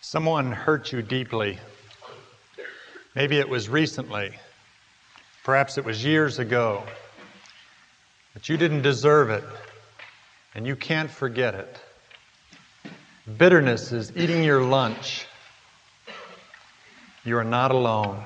Someone hurt you deeply. Maybe it was recently. Perhaps it was years ago. But you didn't deserve it, and you can't forget it. Bitterness is eating your lunch. You are not alone.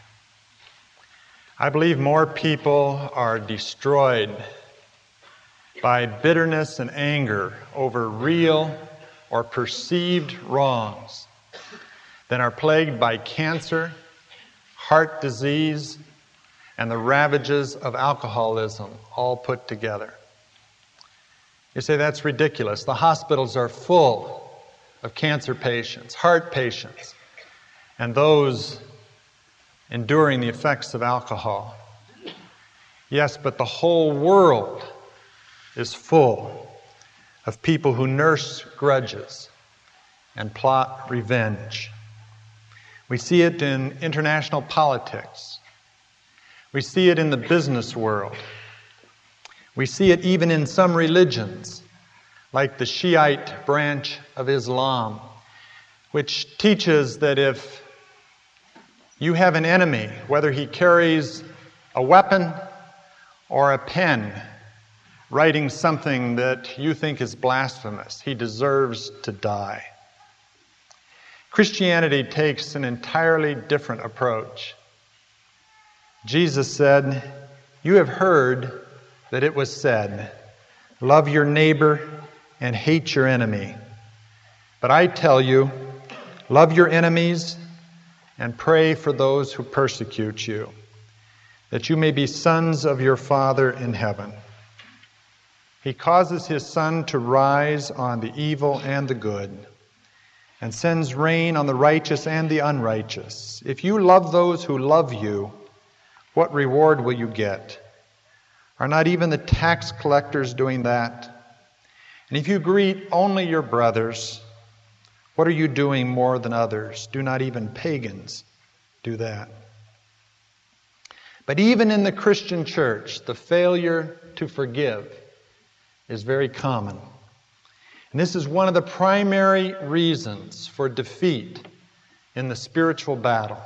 I believe more people are destroyed by bitterness and anger over real or perceived wrongs than are plagued by cancer, heart disease, and the ravages of alcoholism all put together. You say, that's ridiculous. The hospitals are full of cancer patients, heart patients, and those enduring the effects of alcohol. Yes, but the whole world is full of people who nurse grudges and plot revenge. We see it in international politics. We see it in the business world. We see it even in some religions, like the Shiite branch of Islam, which teaches that if you have an enemy, whether he carries a weapon or a pen, writing something that you think is blasphemous, he deserves to die. Christianity takes an entirely different approach. Jesus said, "You have heard that it was said, 'Love your neighbor and hate your enemy.' But I tell you, love your enemies and pray for those who persecute you, that you may be sons of your Father in heaven. He causes his sun to rise on the evil and the good, and sends rain on the righteous and the unrighteous. If you love those who love you, what reward will you get? Are not even the tax collectors doing that? And if you greet only your brothers, what are you doing more than others? Do not even pagans do that?" But even in the Christian church, the failure to forgive is very common. And this is one of the primary reasons for defeat in the spiritual battle.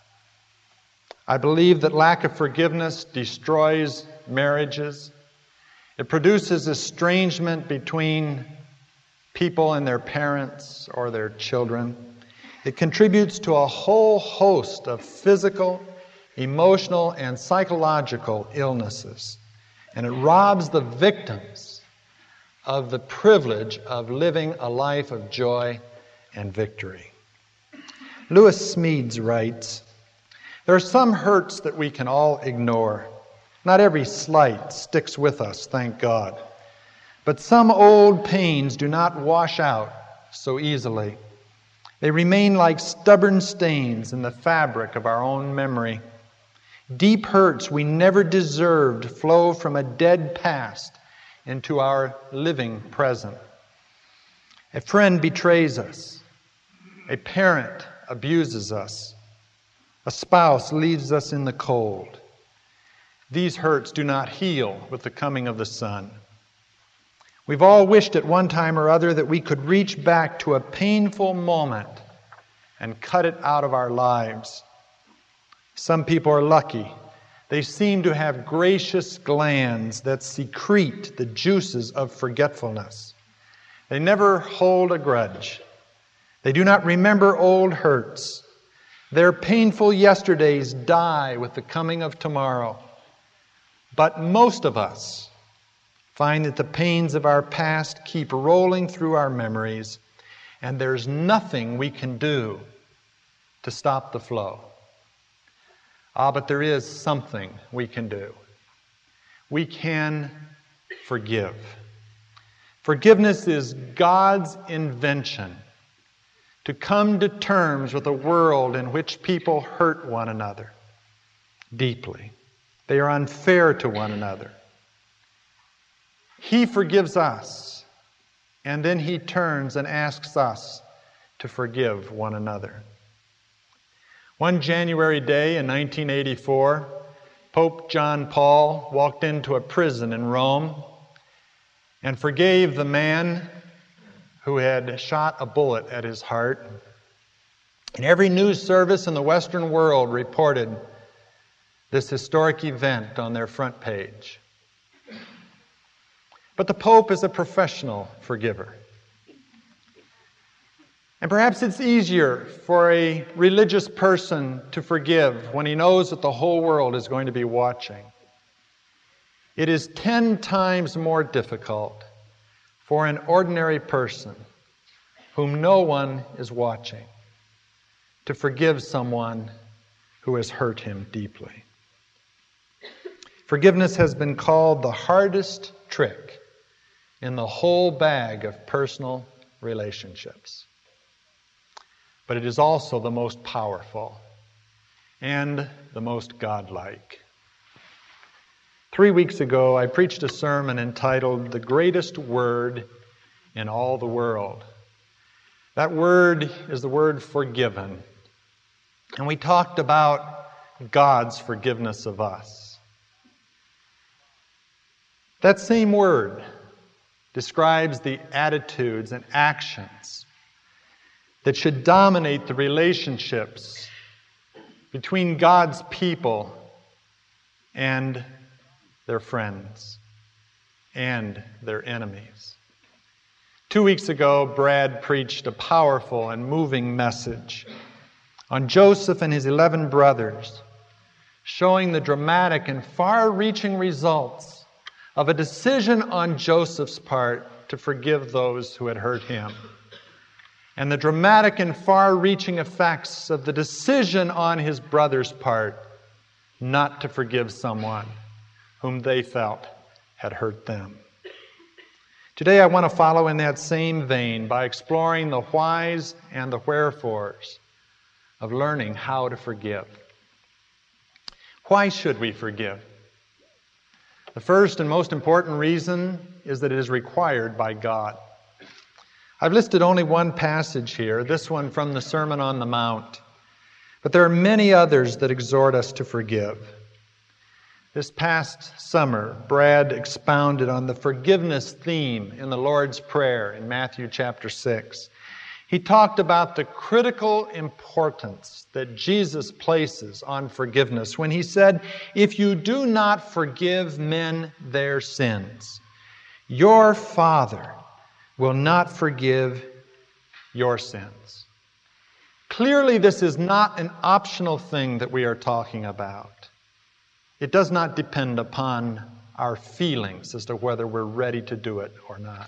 I believe that lack of forgiveness destroys marriages. It produces estrangement between people and their parents or their children. It contributes to a whole host of physical, emotional, and psychological illnesses. And it robs the victims of the privilege of living a life of joy and victory. Lewis Smedes writes, "There are some hurts that we can all ignore. Not every slight sticks with us, thank God. But some old pains do not wash out so easily. They remain like stubborn stains in the fabric of our own memory. Deep hurts we never deserved flow from a dead past into our living present. A friend betrays us. A parent abuses us. A spouse leaves us in the cold. These hurts do not heal with the coming of the sun. We've all wished at one time or other that we could reach back to a painful moment and cut it out of our lives. Some people are lucky. They seem to have gracious glands that secrete the juices of forgetfulness. They never hold a grudge. They do not remember old hurts. Their painful yesterdays die with the coming of tomorrow. But most of us find that the pains of our past keep rolling through our memories, and there's nothing we can do to stop the flow. But there is something we can do. We can forgive. Forgiveness is God's invention to come to terms with a world in which people hurt one another deeply. They are unfair to one another. He forgives us, and then He turns and asks us to forgive one another. One January day in 1984, Pope John Paul walked into a prison in Rome and forgave the man who had shot a bullet at his heart And every news service in the Western world reported this historic event on their front page. But the Pope is a professional forgiver. And perhaps it's easier for a religious person to forgive when he knows that the whole world is going to be watching. It is 10 times more difficult for an ordinary person whom no one is watching to forgive someone who has hurt him deeply. Forgiveness has been called the hardest trick in the whole bag of personal relationships. But it is also the most powerful and the most godlike. 3 weeks ago, I preached a sermon entitled, "The Greatest Word in All the World." That word is the word forgiven. And we talked about God's forgiveness of us. That same word describes the attitudes and actions that should dominate the relationships between God's people and their friends and their enemies. 2 weeks ago, Brad preached a powerful and moving message on Joseph and his 11 brothers, showing the dramatic and far-reaching results of a decision on Joseph's part to forgive those who had hurt him, and the dramatic and far-reaching effects of the decision on his brother's part not to forgive someone whom they felt had hurt them. Today I want to follow in that same vein by exploring the whys and the wherefores of learning how to forgive. Why should we forgive? The first and most important reason is that it is required by God. I've listed only one passage here, this one from the Sermon on the Mount. But there are many others that exhort us to forgive. This past summer, Brad expounded on the forgiveness theme in the Lord's Prayer in Matthew chapter 6. He talked about the critical importance that Jesus places on forgiveness when he said, "If you do not forgive men their sins, your Father will not forgive your sins." Clearly, this is not an optional thing that we are talking about. It does not depend upon our feelings as to whether we're ready to do it or not.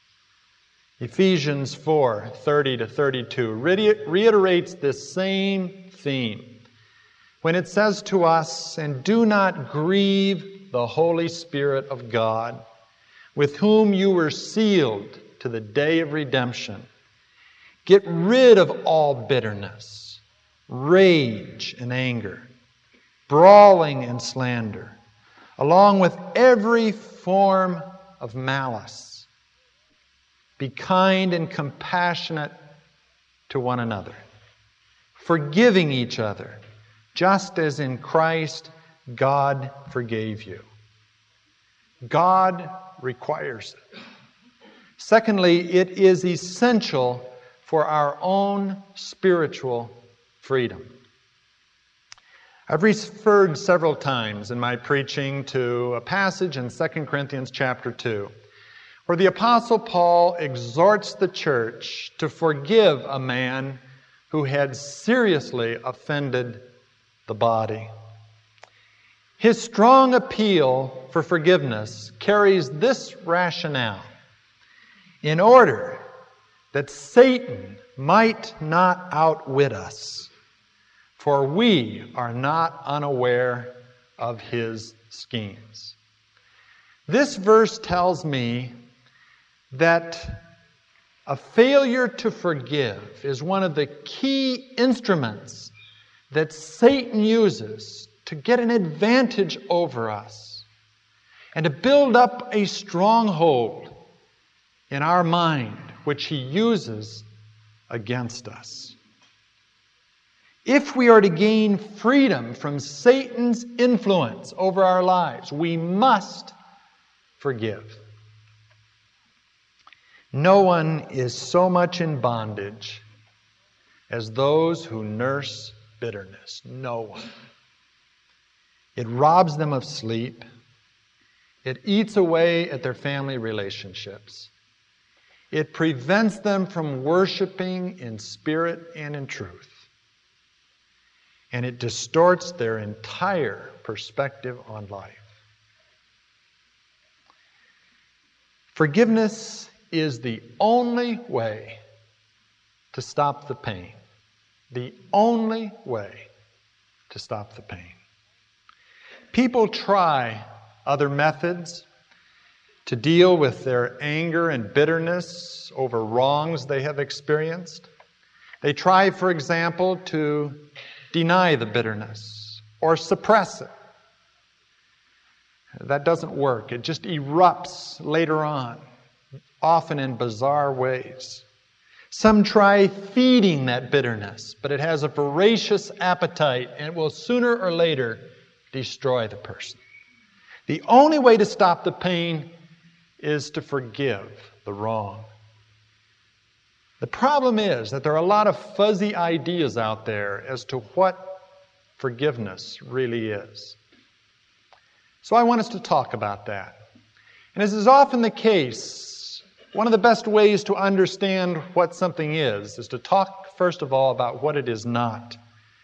Ephesians 4:30-32 reiterates this same theme when it says to us, "And do not grieve the Holy Spirit of God, with whom you were sealed to the day of redemption. Get rid of all bitterness, rage and anger, brawling and slander, along with every form of malice. Be kind and compassionate to one another, forgiving each other, just as in Christ God forgave you." God requires it. Secondly, it is essential for our own spiritual freedom. I've referred several times in my preaching to a passage in 2 Corinthians chapter 2, where the Apostle Paul exhorts the church to forgive a man who had seriously offended the body. His strong appeal for forgiveness carries this rationale: in order that Satan might not outwit us, for we are not unaware of his schemes. This verse tells me that a failure to forgive is one of the key instruments that Satan uses to get an advantage over us and to build up a stronghold in our mind, which he uses against us. If we are to gain freedom from Satan's influence over our lives, we must forgive. No one is so much in bondage as those who nurse bitterness. No one. It robs them of sleep. It eats away at their family relationships. It prevents them from worshiping in spirit and in truth. And it distorts their entire perspective on life. Forgiveness is the only way to stop the pain. The only way to stop the pain. People try other methods to deal with their anger and bitterness over wrongs they have experienced. They try, for example, to deny the bitterness or suppress it. That doesn't work. It just erupts later on, often in bizarre ways. Some try feeding that bitterness, but it has a voracious appetite and it will sooner or later destroy the person. The only way to stop the pain is to forgive the wrong. The problem is that there are a lot of fuzzy ideas out there as to what forgiveness really is. So I want us to talk about that. And as is often the case, one of the best ways to understand what something is to talk, first of all, about what it is not.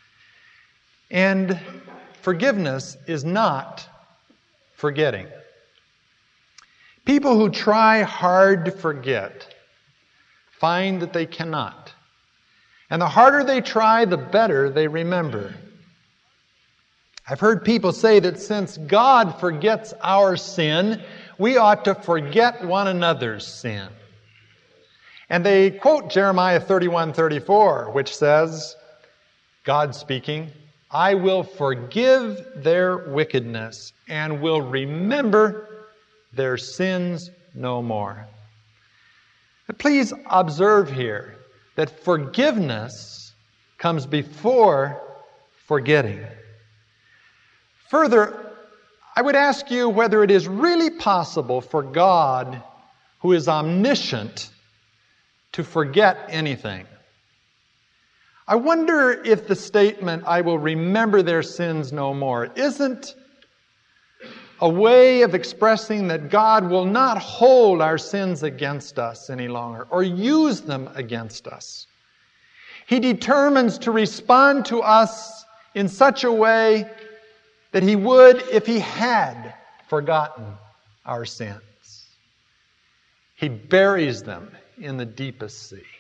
And forgiveness is not forgetting. People who try hard to forget find that they cannot. And the harder they try, the better they remember. I've heard people say that since God forgets our sin, we ought to forget one another's sin. And they quote Jeremiah 31:34, which says, God speaking, I will forgive their wickedness and will remember their sins no more. But please observe here that forgiveness comes before forgetting. Further, I would ask you whether it is really possible for God, who is omniscient, to forget anything. I wonder if the statement, I will remember their sins no more, isn't a way of expressing that God will not hold our sins against us any longer or use them against us. He determines to respond to us in such a way that He would if He had forgotten our sins. He buries them in the deepest sea.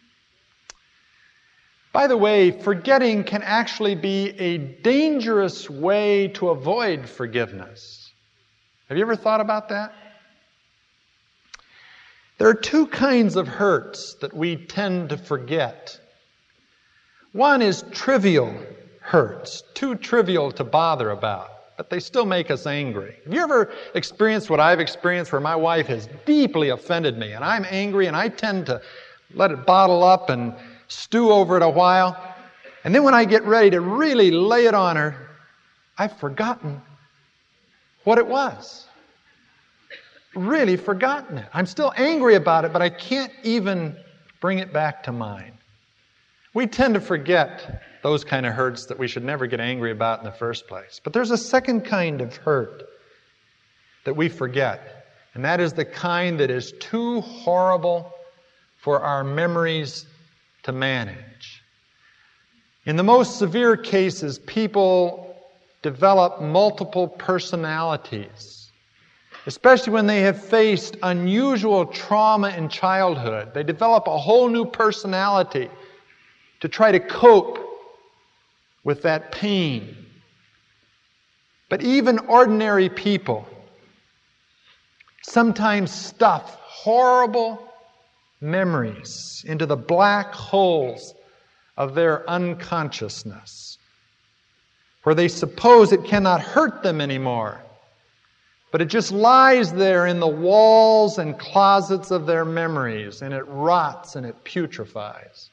By the way, forgetting can actually be a dangerous way to avoid forgiveness. Have you ever thought about that? There are two kinds of hurts that we tend to forget. One is trivial hurts, too trivial to bother about, but they still make us angry. Have you ever experienced what I've experienced where my wife has deeply offended me and I'm angry and I tend to let it bottle up and stew over it a while, and then when I get ready to really lay it on her, I've forgotten what it was. Really forgotten it. I'm still angry about it, but I can't even bring it back to mind. We tend to forget those kind of hurts that we should never get angry about in the first place. But there's a second kind of hurt that we forget, and that is the kind that is too horrible for our memories to manage. In the most severe cases, people develop multiple personalities, especially when they have faced unusual trauma in childhood. They develop a whole new personality to try to cope with that pain. But even ordinary people sometimes stuff horrible memories into the black holes of their unconsciousness, where they suppose it cannot hurt them anymore, but it just lies there in the walls and closets of their memories, and it rots and it putrefies.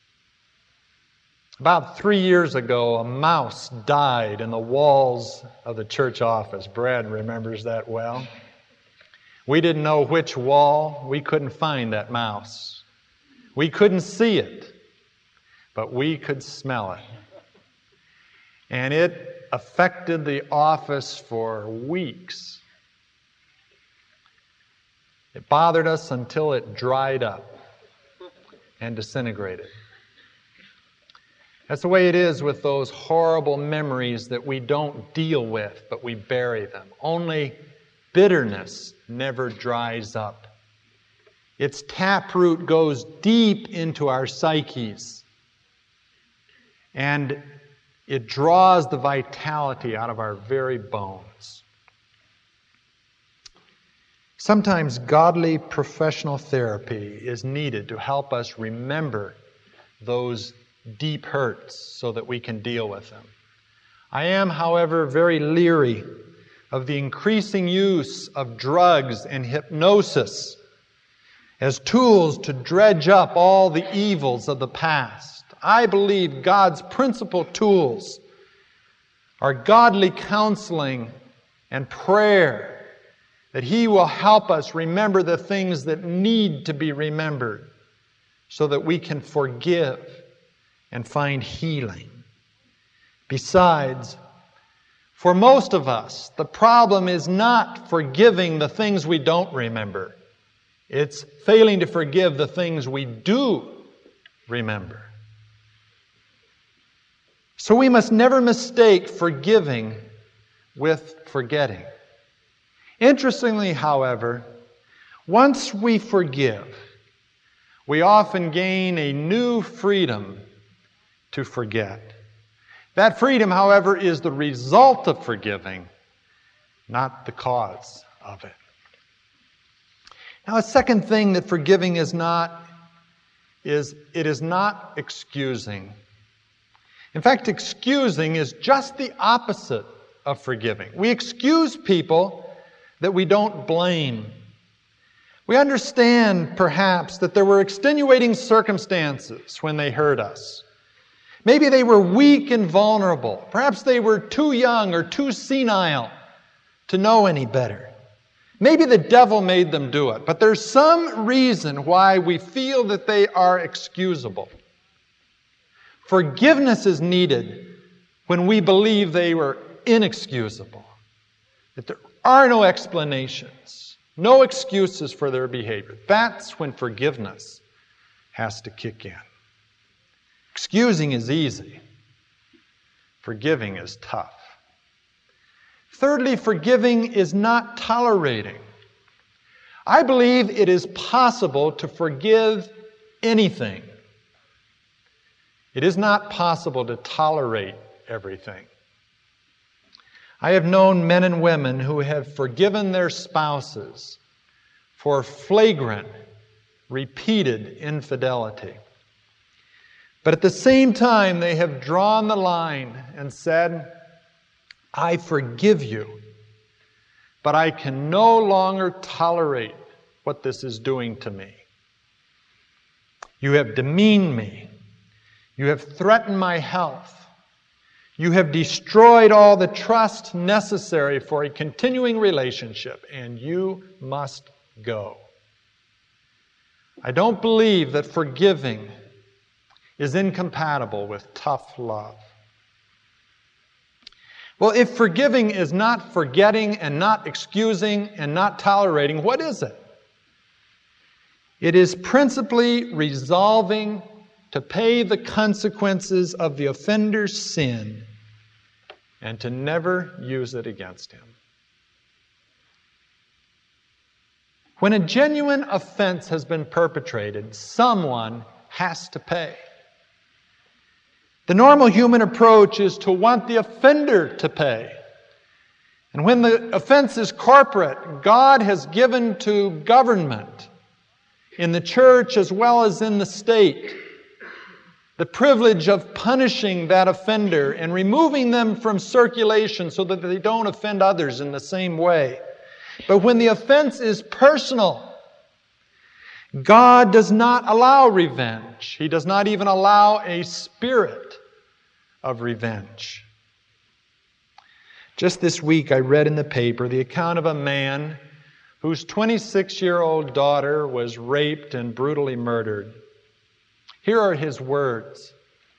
About 3 years ago, a mouse died in the walls of the church office. Brad remembers that well. We didn't know which wall. We couldn't find that mouse. We couldn't see it. but we could smell it. And it affected the office for weeks. It bothered us until it dried up and disintegrated. That's the way it is with those horrible memories that we don't deal with, but we bury them. Only bitterness never dries up. Its taproot goes deep into our psyches, and it draws the vitality out of our very bones. Sometimes godly professional therapy is needed to help us remember those deep hurts so that we can deal with them. I am, however, very leery of the increasing use of drugs and hypnosis as tools to dredge up all the evils of the past. I believe God's principal tools are godly counseling and prayer, that He will help us remember the things that need to be remembered so that we can forgive and find healing. Besides, for most of us, the problem is not forgiving the things we don't remember. It's failing to forgive the things we do remember. So we must never mistake forgiving with forgetting. Interestingly, however, once we forgive, we often gain a new freedom to forget. That freedom, however, is the result of forgiving, not the cause of it. Now, a second thing that forgiving is not excusing. In fact, excusing is just the opposite of forgiving. We excuse people that we don't blame. We understand, perhaps, that there were extenuating circumstances when they hurt us. Maybe they were weak and vulnerable. Perhaps they were too young or too senile to know any better. Maybe the devil made them do it, but there's some reason why we feel that they are excusable. Forgiveness is needed when we believe they were inexcusable, that there are no explanations, no excuses for their behavior. That's when forgiveness has to kick in. Excusing is easy. Forgiving is tough. Thirdly, forgiving is not tolerating. I believe it is possible to forgive anything. It is not possible to tolerate everything. I have known men and women who have forgiven their spouses for flagrant, repeated infidelity. But at the same time, they have drawn the line and said, I forgive you, but I can no longer tolerate what this is doing to me. You have demeaned me. You have threatened my health. You have destroyed all the trust necessary for a continuing relationship, and you must go. I don't believe that forgiving is incompatible with tough love. Well, if forgiving is not forgetting and not excusing and not tolerating, what is it? It is principally resolving to pay the consequences of the offender's sin and to never use it against him. When a genuine offense has been perpetrated, someone has to pay. The normal human approach is to want the offender to pay. And when the offense is corporate, God has given to government, in the church as well as in the state, the privilege of punishing that offender and removing them from circulation so that they don't offend others in the same way. But when the offense is personal, God does not allow revenge. He does not even allow a spirit of revenge. Just this week I read in the paper the account of a man whose 26-year-old daughter was raped and brutally murdered. Here are his words.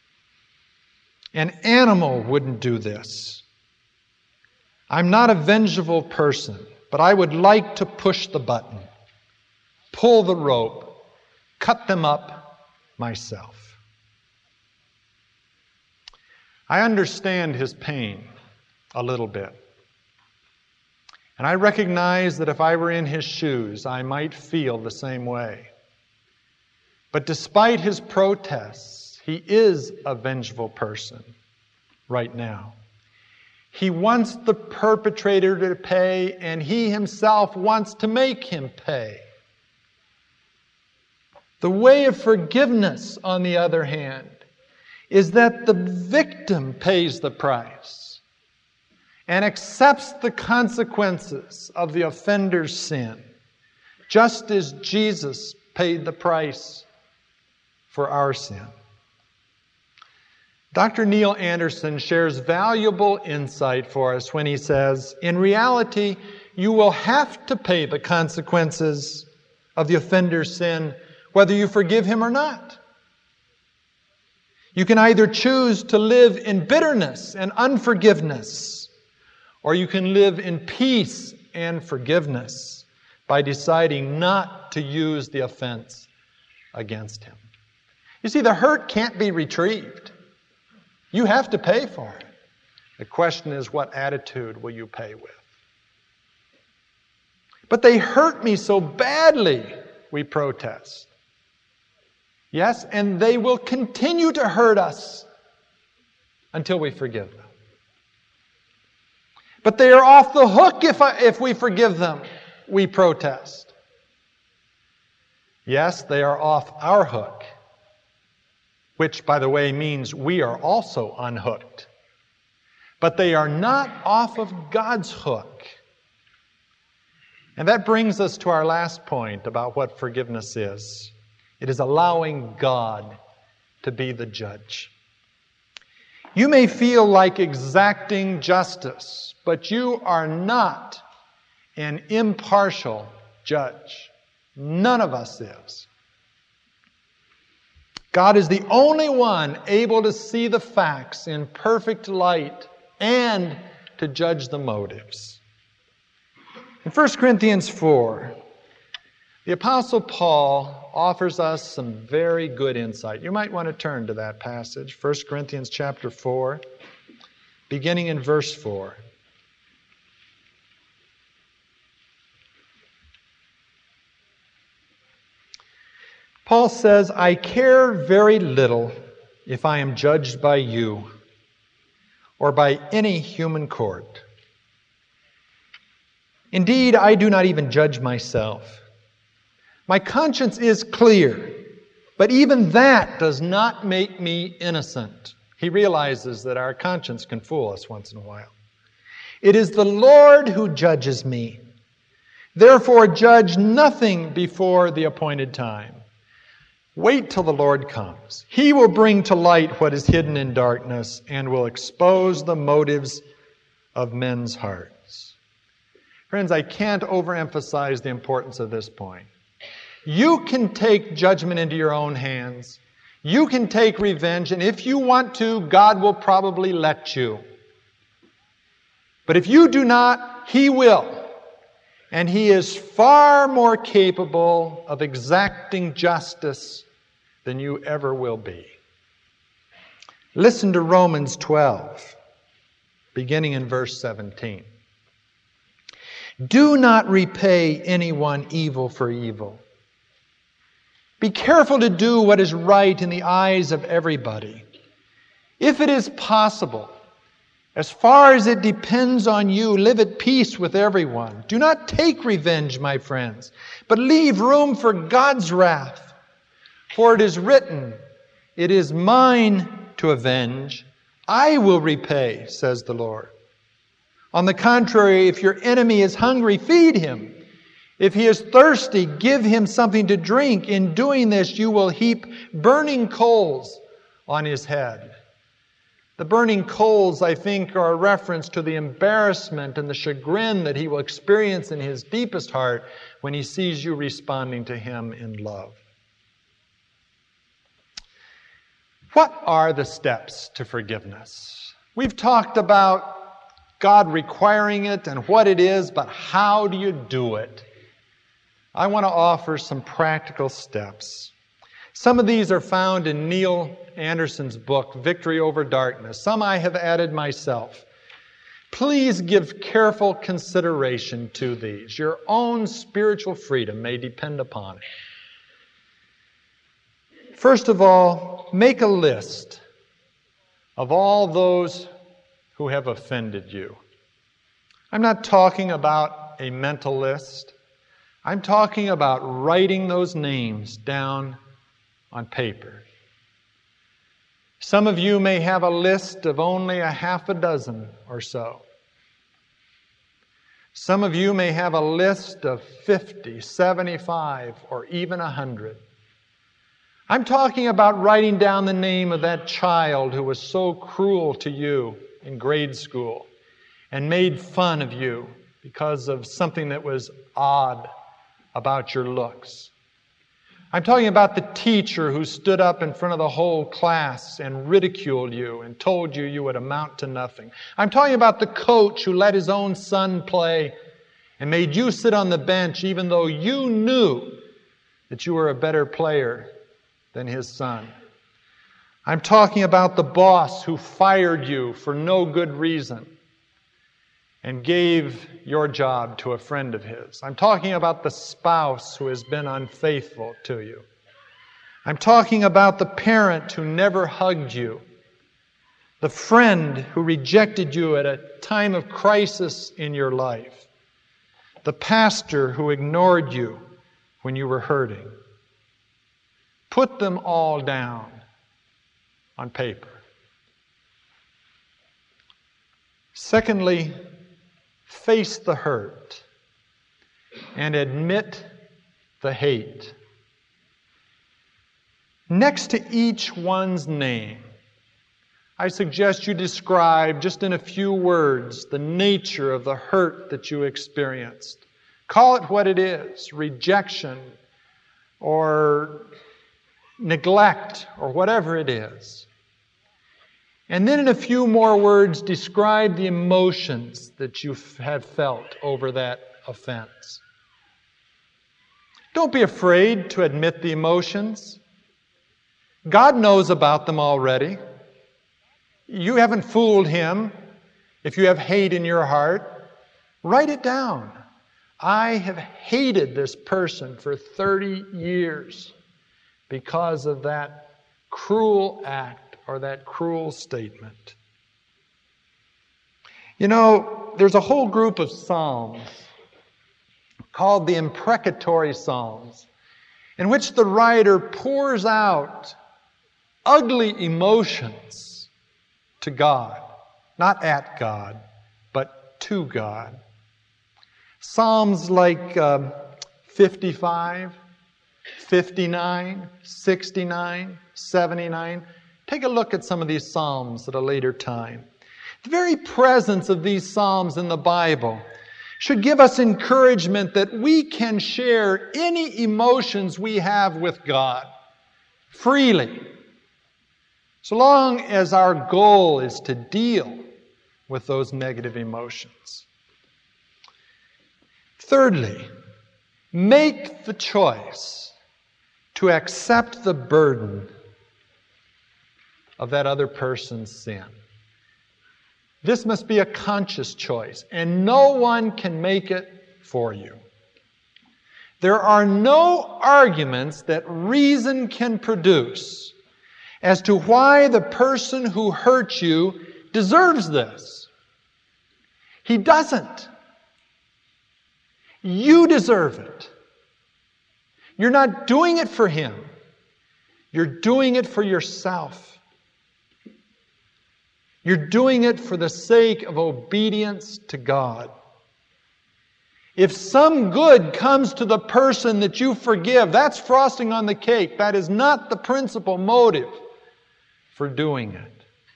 An animal wouldn't do this. I'm not a vengeful person, but I would like to push the button, pull the rope, cut them up myself. I understand his pain a little bit. And I recognize that if I were in his shoes, I might feel the same way. But despite his protests, he is a vengeful person right now. He wants the perpetrator to pay, and he himself wants to make him pay. The way of forgiveness, on the other hand, is that the victim pays the price and accepts the consequences of the offender's sin, just as Jesus paid the price for our sin. Dr. Neil Anderson shares valuable insight for us when he says, in reality, you will have to pay the consequences of the offender's sin, whether you forgive him or not. You can either choose to live in bitterness and unforgiveness, or you can live in peace and forgiveness by deciding not to use the offense against him. You see, the hurt can't be retrieved. You have to pay for it. The question is, what attitude will you pay with? But they hurt me so badly, we protest. Yes, and they will continue to hurt us until we forgive them. But they are off the hook if we forgive them, we protest. Yes, they are off our hook, which, by the way, means we are also unhooked. But they are not off of God's hook. And that brings us to our last point about what forgiveness is. It is allowing God to be the judge. You may feel like exacting justice, but you are not an impartial judge. None of us is. God is the only one able to see the facts in perfect light and to judge the motives. In 1 Corinthians 4, the Apostle Paul offers us some very good insight. You might want to turn to that passage, 1 Corinthians chapter 4, beginning in verse 4. Paul says, I care very little if I am judged by you or by any human court. Indeed, I do not even judge myself. My conscience is clear, but even that does not make me innocent. He realizes that our conscience can fool us once in a while. It is the Lord who judges me. Therefore, judge nothing before the appointed time. Wait till the Lord comes. He will bring to light what is hidden in darkness and will expose the motives of men's hearts. Friends, I can't overemphasize the importance of this point. You can take judgment into your own hands. You can take revenge, and if you want to, God will probably let you. But if you do not, He will. And He is far more capable of exacting justice than you ever will be. Listen to Romans 12, beginning in verse 17. Do not repay anyone evil for evil. Be careful to do what is right in the eyes of everybody. If it is possible, as far as it depends on you, live at peace with everyone. Do not take revenge, my friends, but leave room for God's wrath. For it is written, it is mine to avenge. I will repay, says the Lord. On the contrary, if your enemy is hungry, feed him. If he is thirsty, give him something to drink. In doing this, you will heap burning coals on his head. The burning coals, I think, are a reference to the embarrassment and the chagrin that he will experience in his deepest heart when he sees you responding to him in love. What are the steps to forgiveness? We've talked about God requiring it and what it is, but how do you do it? I want to offer some practical steps. Some of these are found in Neil Anderson's book, Victory Over Darkness. Some I have added myself. Please give careful consideration to these. Your own spiritual freedom may depend upon it. First of all, make a list of all those who have offended you. I'm not talking about a mental list. I'm talking about writing those names down on paper. Some of you may have a list of only a half a dozen or so. Some of you may have a list of 50, 75, or even 100. I'm talking about writing down the name of that child who was so cruel to you in grade school and made fun of you because of something that was odd about your looks. I'm talking about the teacher who stood up in front of the whole class and ridiculed you and told you you would amount to nothing. I'm talking about the coach who let his own son play and made you sit on the bench even though you knew that you were a better player than his son. I'm talking about the boss who fired you for no good reason and gave your job to a friend of his. I'm talking about the spouse who has been unfaithful to you. I'm talking about the parent who never hugged you, the friend who rejected you at a time of crisis in your life, the pastor who ignored you when you were hurting. Put them all down on paper. Secondly, face the hurt and admit the hate. Next to each one's name, I suggest you describe just in a few words the nature of the hurt that you experienced. Call it what it is, rejection or neglect or whatever it is. And then in a few more words, describe the emotions that you have felt over that offense. Don't be afraid to admit the emotions. God knows about them already. You haven't fooled Him. If you have hate in your heart, write it down. I have hated this person for 30 years because of that cruel act or that cruel statement. You know, there's a whole group of psalms called the imprecatory psalms, in which the writer pours out ugly emotions to God, not at God, but to God. Psalms like 55, 59, 69, 79. Take a look at some of these psalms at a later time. The very presence of these psalms in the Bible should give us encouragement that we can share any emotions we have with God freely, so long as our goal is to deal with those negative emotions. Thirdly, make the choice to accept the burden of that other person's sin. This must be a conscious choice, and no one can make it for you. There are no arguments that reason can produce as to why the person who hurt you deserves this. He doesn't. You deserve it. You're not doing it for him. You're doing it for yourself. You're doing it for the sake of obedience to God. If some good comes to the person that you forgive, that's frosting on the cake. That is not the principal motive for doing it.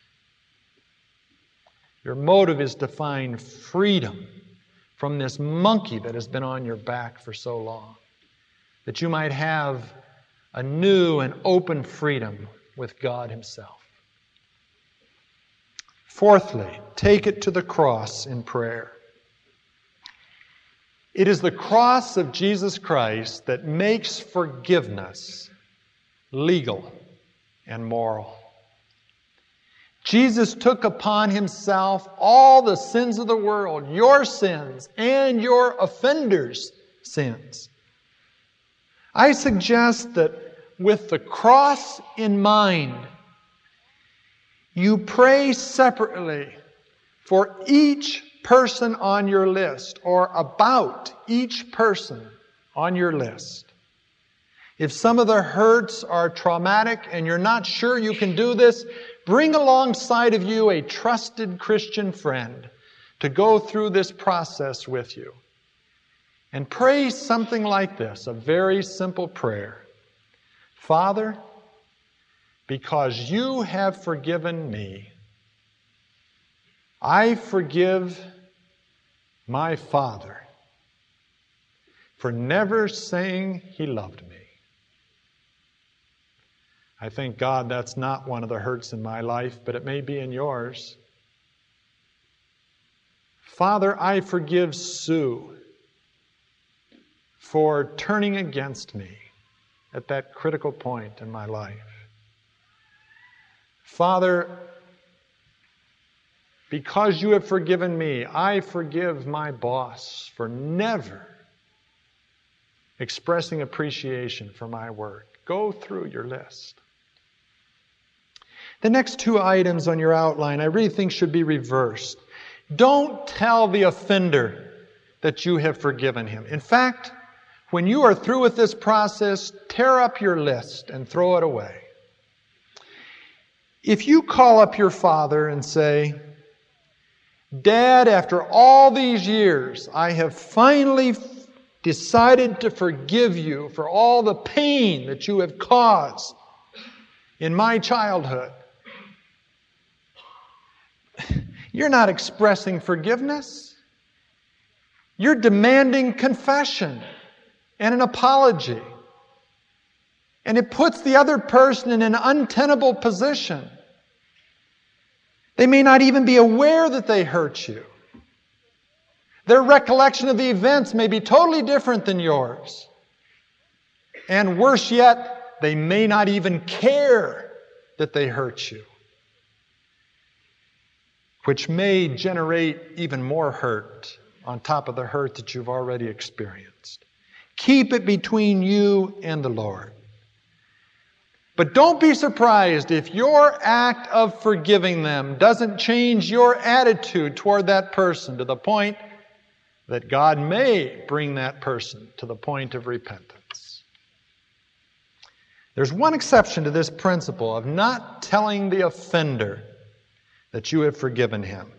Your motive is to find freedom from this monkey that has been on your back for so long, that you might have a new and open freedom with God Himself. Fourthly, take it to the cross in prayer. It is the cross of Jesus Christ that makes forgiveness legal and moral. Jesus took upon Himself all the sins of the world, your sins and your offenders' sins. I suggest that with the cross in mind, you pray separately for each person on your list, or about each person on your list. If some of the hurts are traumatic and you're not sure you can do this, bring alongside of you a trusted Christian friend to go through this process with you. And pray something like this, a very simple prayer. Father, because you have forgiven me, I forgive my father for never saying he loved me. I thank God that's not one of the hurts in my life, but it may be in yours. Father, I forgive Sue for turning against me at that critical point in my life. Father, because you have forgiven me, I forgive my boss for never expressing appreciation for my work. Go through your list. The next two items on your outline I really think should be reversed. Don't tell the offender that you have forgiven him. In fact, when you are through with this process, tear up your list and throw it away. If you call up your father and say, Dad, after all these years, I have finally decided to forgive you for all the pain that you have caused in my childhood. You're not expressing forgiveness. You're demanding confession and an apology. And it puts the other person in an untenable position. They may not even be aware that they hurt you. Their recollection of the events may be totally different than yours. And worse yet, they may not even care that they hurt you, which may generate even more hurt on top of the hurt that you've already experienced. Keep it between you and the Lord. But don't be surprised if your act of forgiving them doesn't change your attitude toward that person to the point that God may bring that person to the point of repentance. There's one exception to this principle of not telling the offender that you have forgiven him.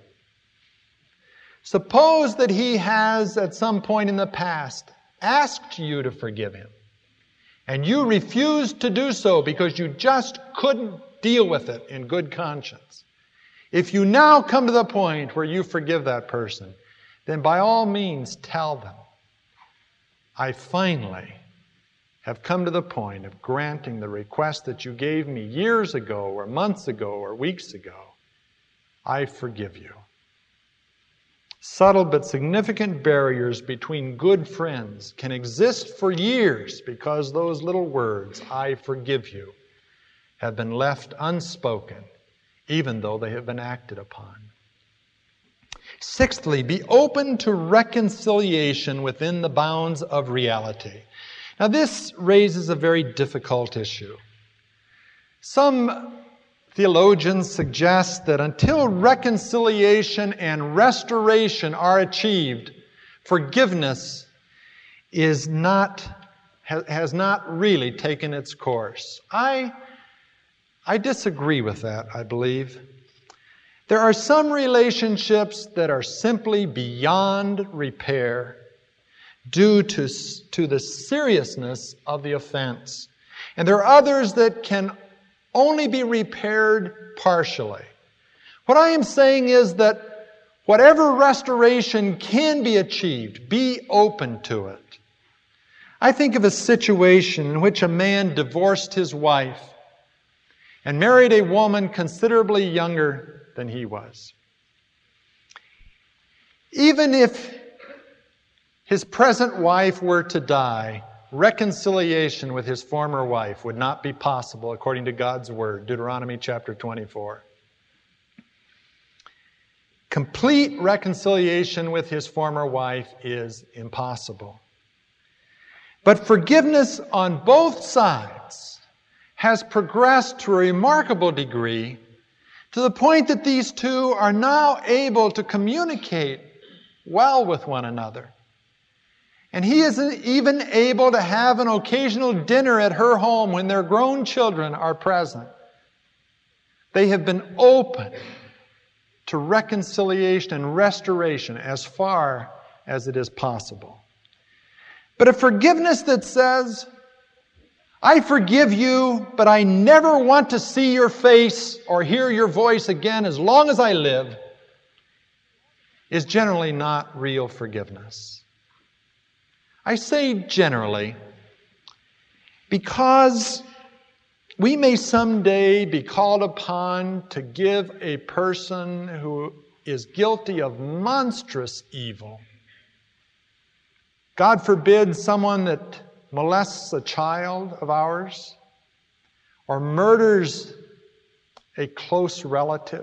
Suppose that he has, at some point in the past, asked you to forgive him, and you refused to do so because you just couldn't deal with it in good conscience. If you now come to the point where you forgive that person, then by all means tell them, I finally have come to the point of granting the request that you gave me years ago or months ago or weeks ago. I forgive you. Subtle but significant barriers between good friends can exist for years because those little words, I forgive you, have been left unspoken, even though they have been acted upon. Sixthly, be open to reconciliation within the bounds of reality. Now, this raises a very difficult issue. Some theologians suggest that until reconciliation and restoration are achieved, forgiveness has not really taken its course. I disagree with that, I believe. There are some relationships that are simply beyond repair due to the seriousness of the offense. And there are others that can only be repaired partially. What I am saying is that whatever restoration can be achieved, be open to it. I think of a situation in which a man divorced his wife, and married a woman considerably younger than he was. Even if his present wife were to die, reconciliation with his former wife would not be possible according to God's word, Deuteronomy chapter 24. Complete reconciliation with his former wife is impossible. But forgiveness on both sides has progressed to a remarkable degree, to the point that these two are now able to communicate well with one another. And he is even able to have an occasional dinner at her home when their grown children are present. They have been open to reconciliation and restoration as far as it is possible. But a forgiveness that says, I forgive you, but I never want to see your face or hear your voice again as long as I live, is generally not real forgiveness. I say generally because we may someday be called upon to give a person who is guilty of monstrous evil. God forbid someone that molests a child of ours or murders a close relative.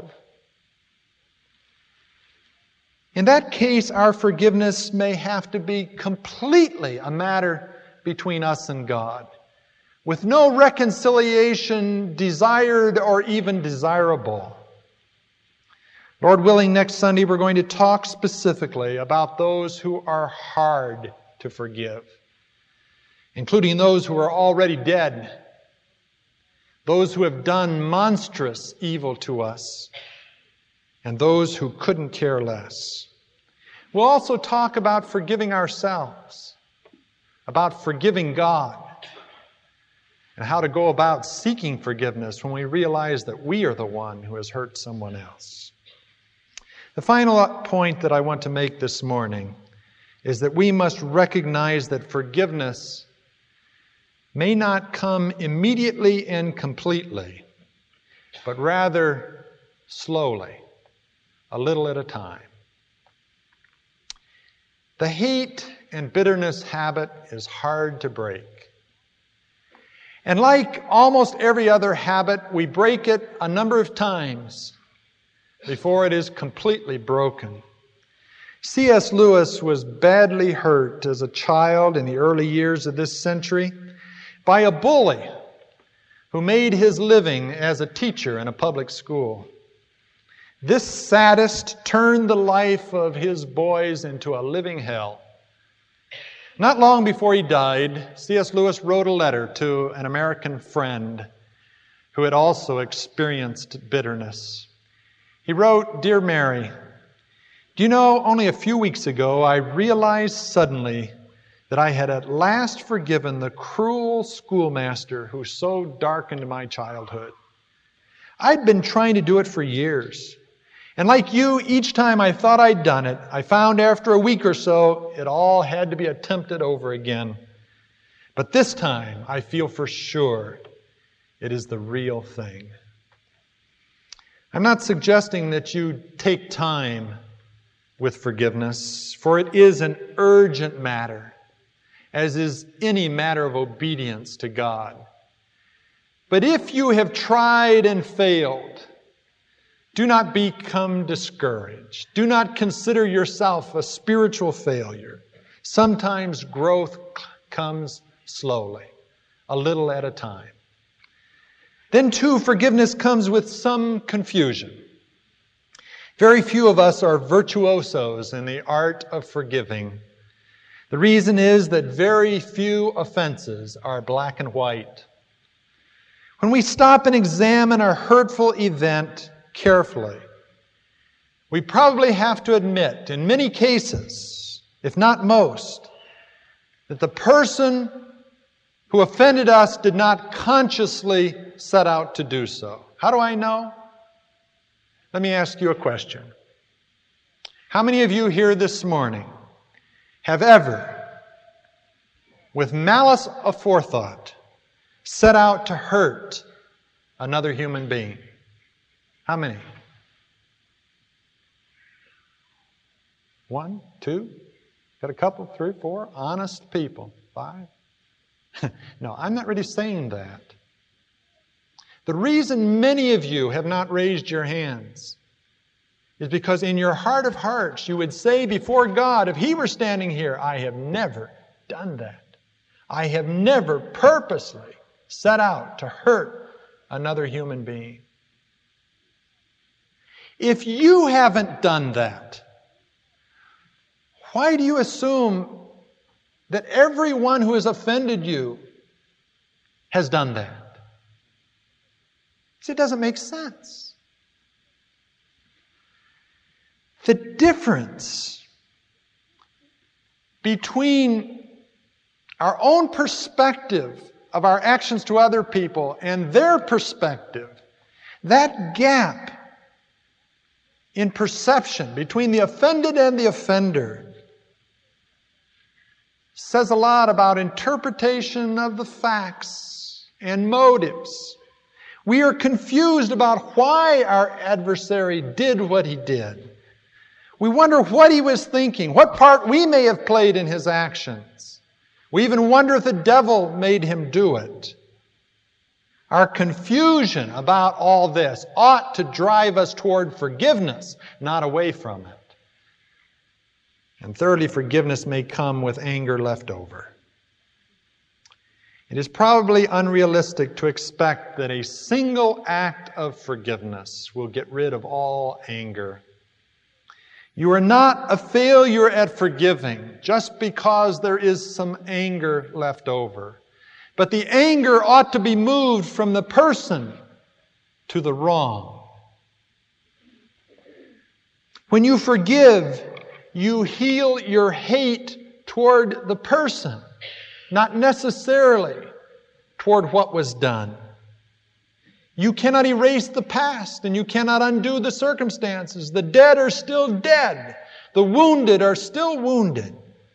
In that case, our forgiveness may have to be completely a matter between us and God, with no reconciliation desired or even desirable. Lord willing, next Sunday we're going to talk specifically about those who are hard to forgive, including those who are already dead, those who have done monstrous evil to us, and those who couldn't care less. We'll also talk about forgiving ourselves, about forgiving God, and how to go about seeking forgiveness when we realize that we are the one who has hurt someone else. The final point that I want to make this morning is that we must recognize that forgiveness may not come immediately and completely, but rather slowly, a little at a time. The hate and bitterness habit is hard to break. And like almost every other habit, we break it a number of times before it is completely broken. C.S. Lewis was badly hurt as a child in the early years of this century by a bully who made his living as a teacher in a public school. This sadist turned the life of his boys into a living hell. Not long before he died, C.S. Lewis wrote a letter to an American friend who had also experienced bitterness. He wrote, "Dear Mary, do you know, only a few weeks ago I realized suddenly that I had at last forgiven the cruel schoolmaster who so darkened my childhood. I'd been trying to do it for years. And like you, each time I thought I'd done it, I found after a week or so it all had to be attempted over again. But this time I feel for sure it is the real thing." I'm not suggesting that you take time with forgiveness, for it is an urgent matter, as is any matter of obedience to God. But if you have tried and failed, do not become discouraged. Do not consider yourself a spiritual failure. Sometimes growth comes slowly, a little at a time. Then too, forgiveness comes with some confusion. Very few of us are virtuosos in the art of forgiving. The reason is that very few offenses are black and white. When we stop and examine a hurtful event carefully, we probably have to admit, in many cases, if not most, that the person who offended us did not consciously set out to do so. How do I know? Let me ask you a question. How many of you here this morning have ever, with malice aforethought, set out to hurt another human being? How many? 1, 2? Got a couple, 3, 4? Honest people. 5? No, I'm not really saying that. The reason many of you have not raised your hands is because in your heart of hearts you would say before God, if He were standing here, I have never done that. I have never purposely set out to hurt another human being. If you haven't done that, why do you assume that everyone who has offended you has done that? See, it doesn't make sense. The difference between our own perspective of our actions to other people and their perspective, that gap in perception between the offended and the offender says a lot about interpretation of the facts and motives. We are confused about why our adversary did what he did. We wonder what he was thinking, what part we may have played in his actions. We even wonder if the devil made him do it. Our confusion about all this ought to drive us toward forgiveness, not away from it. And thirdly, forgiveness may come with anger left over. It is probably unrealistic to expect that a single act of forgiveness will get rid of all anger. You are not a failure at forgiving just because there is some anger left over. But the anger ought to be moved from the person to the wrong. When you forgive, you heal your hate toward the person, not necessarily toward what was done. You cannot erase the past, and you cannot undo the circumstances. The dead are still dead. The wounded are still wounded.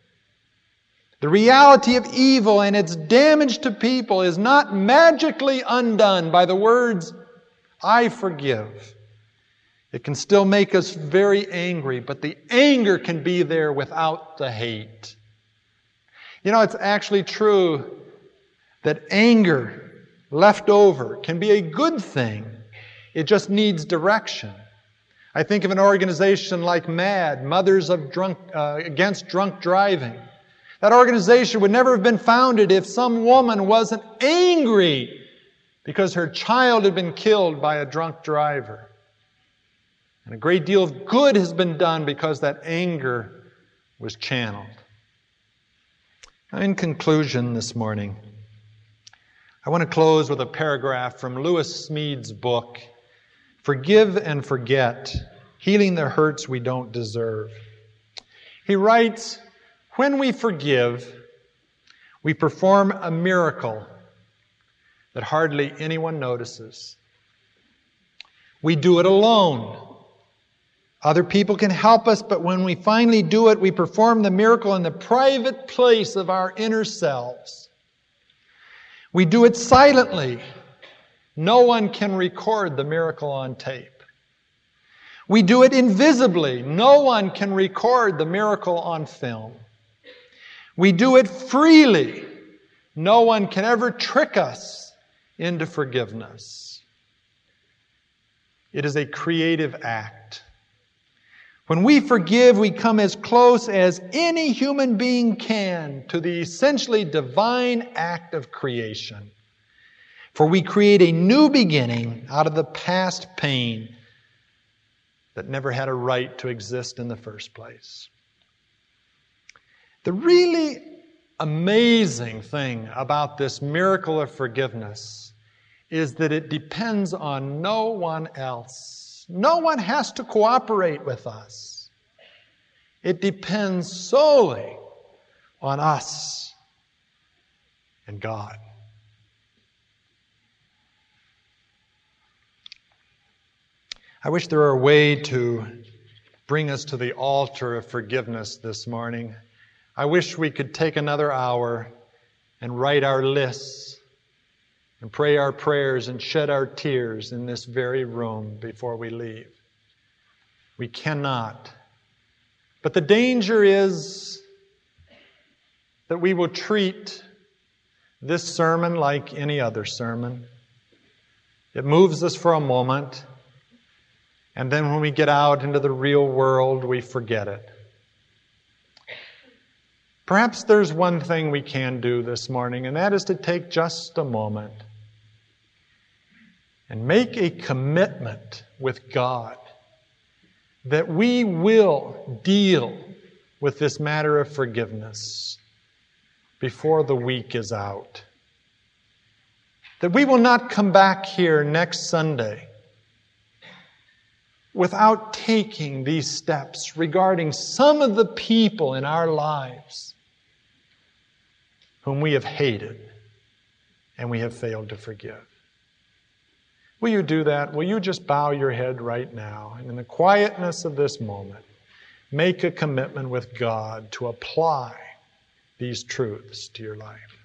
The reality of evil and its damage to people is not magically undone by the words, I forgive. It can still make us very angry, but the anger can be there without the hate. You know, it's actually true that anger left over can be a good thing. It just needs direction. I think of an organization like MAD, Mothers Against Drunk Driving. That organization would never have been founded if some woman wasn't angry because her child had been killed by a drunk driver. And a great deal of good has been done because that anger was channeled. Now, in conclusion this morning, I want to close with a paragraph from Lewis Smead's book, Forgive and Forget, Healing the Hurts We Don't Deserve. He writes, when we forgive, we perform a miracle that hardly anyone notices. We do it alone. Other people can help us, but when we finally do it, we perform the miracle in the private place of our inner selves. We do it silently. No one can record the miracle on tape. We do it invisibly. No one can record the miracle on film. We do it freely. No one can ever trick us into forgiveness. It is a creative act. When we forgive, we come as close as any human being can to the essentially divine act of creation. For we create a new beginning out of the past pain that never had a right to exist in the first place. The really amazing thing about this miracle of forgiveness is that it depends on no one else. No one has to cooperate with us. It depends solely on us and God. I wish there were a way to bring us to the altar of forgiveness this morning. I wish we could take another hour and write our lists and pray our prayers and shed our tears in this very room before we leave. We cannot. But the danger is that we will treat this sermon like any other sermon. It moves us for a moment, and then when we get out into the real world, we forget it. Perhaps there's one thing we can do this morning, and that is to take just a moment and make a commitment with God that we will deal with this matter of forgiveness before the week is out. That we will not come back here next Sunday without taking these steps regarding some of the people in our lives whom we have hated and we have failed to forgive. Will you do that? Will you just bow your head right now and in the quietness of this moment, make a commitment with God to apply these truths to your life?